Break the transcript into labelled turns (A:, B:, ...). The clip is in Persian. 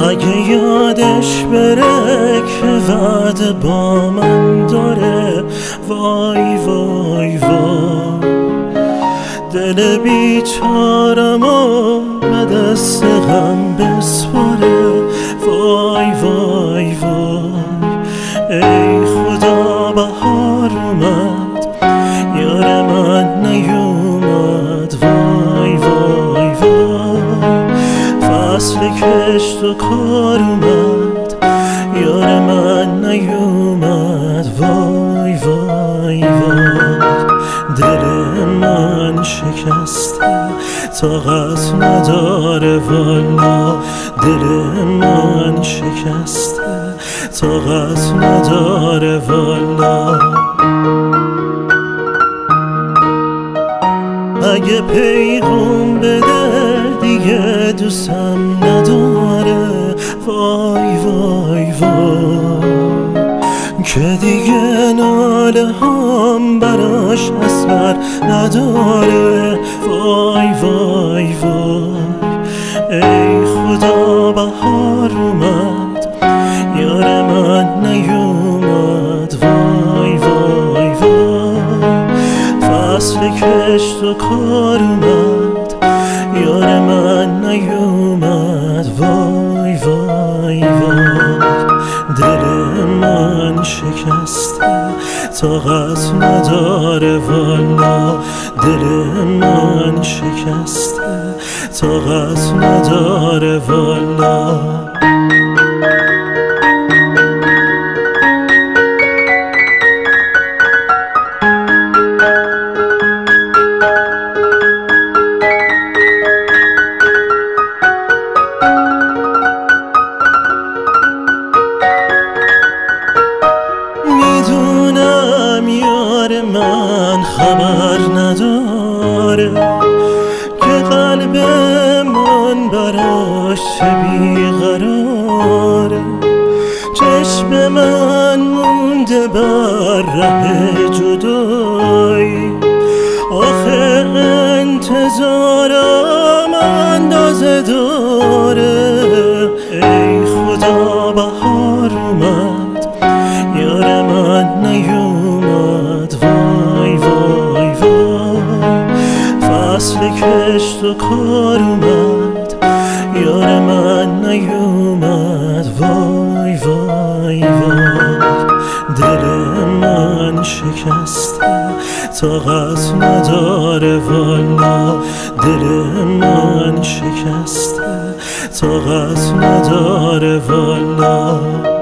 A: اگه یادش بره که وعده با من داره، وای وای وای دل بیچارمو به دست غم بسپاره، وای وای وای ای خدا بهار اومد یار من نیومد، وای وای وای فصل کشت و کار اومد یار من نیومد، وای وای وای دل من شکسته طاقت نداره والا، دل من شکسته طاقت نداره والا. اگه پیغام بده دیگه دوستم نداره، وای وای وای که دیگه ناله هم براش اثر نداره، وای وای وای ای خدا بهار اومد یار من نیومد، وای وای وای فصل کشت و کار اومد یار من نیومد، وای وای وای دل من شکسته طاقت نداره والا، دل من شکسته طاقت نداره والا. میدونم یار من خبر نداره که قلب من براش بیقراره، چشم من مونده بر ره جدایی، آخه انتظارم اندازه داره، ای خدا بهار اومد یار من نیومد، وای وای وای فصل کشت و کار اومد یار من نیومد، وای وای وای دل من شکسته طاقت نداره والا، دل من شکسته طاقت نداره والا.